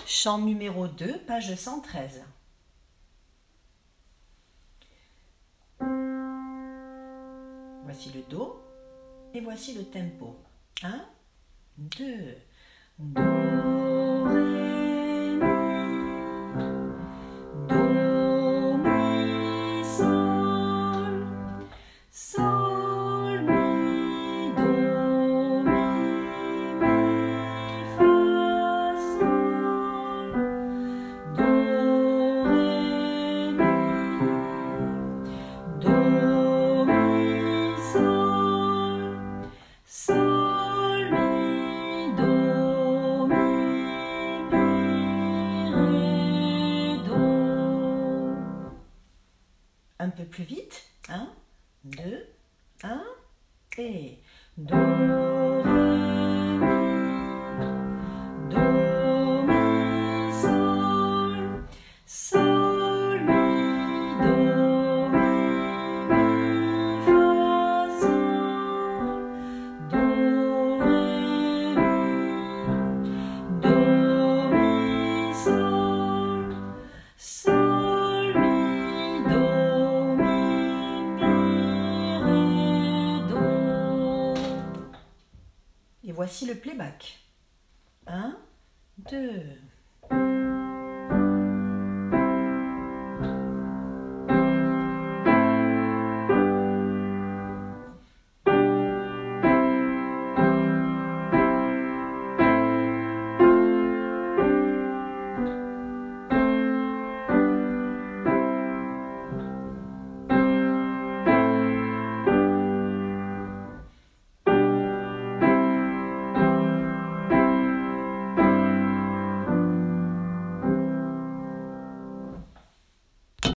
Chant numéro 2, page 113. Voici le Do et voici le tempo. 1, 2, Do, Ré, Mi, Do, Mi, Sol, Sol, Mi, Do, Mi, Fa, Sol, Do, Ré, Mi, Do, Mi, Sol, Sol, Mi, Do, Mi, Ré, Do. Un peu plus vite. 1, 2, 1 et Do, Ré, Mi, Do, Mi, Sol, Sol, Mi, Do, Mi, Fa, Sol, Do, Ré, Mi, Do, Mi, Sol, Sol, Mi, Do, Mi, Ré, Do. Et voici le playback. 1, 2,